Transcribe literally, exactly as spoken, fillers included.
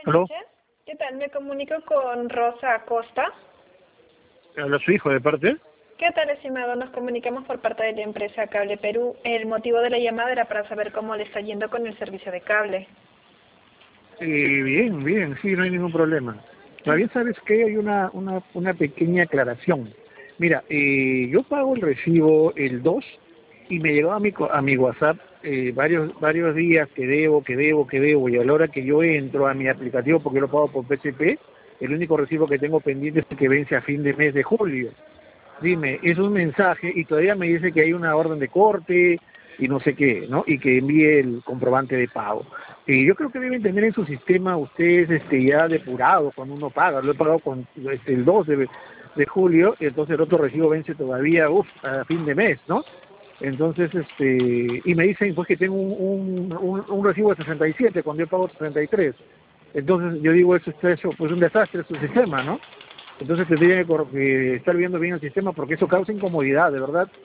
¿Aló? noches. ¿Qué tal? Me comunico con Rosa Acosta. ¿Habla su hijo de parte? ¿Qué tal, estimado? Nos comunicamos por parte de la empresa Cable Perú. El motivo de la llamada era para saber cómo le está yendo con el servicio de cable. Eh, bien, bien, sí, no hay ningún problema. Todavía sabes que hay una, una, una pequeña aclaración. Mira, eh, yo pago el recibo el dos y me llegó a mi, co- a mi WhatsApp eh, varios varios días que debo, que debo, que debo, y a la hora que yo entro a mi aplicativo, porque yo lo pago por P C P, el único recibo que tengo pendiente es el que vence a fin de mes de julio. Dime, es un mensaje y todavía me dice que hay una orden de corte y no sé qué, ¿no? Y que envíe el comprobante de pago. Y yo creo que deben tener en su sistema ustedes este ya depurado cuando uno paga. Lo he pagado con este, el dos de, de julio, y entonces el otro recibo vence todavía, uf, a fin de mes, ¿no? Entonces, este, y me dicen pues que tengo un, un, un, un recibo de sesenta y siete cuando yo pago sesenta y tres. Entonces yo digo, eso está hecho, pues un desastre su sistema, ¿no? Entonces tendría que, cor- que estar viendo bien el sistema porque eso causa incomodidad, de verdad.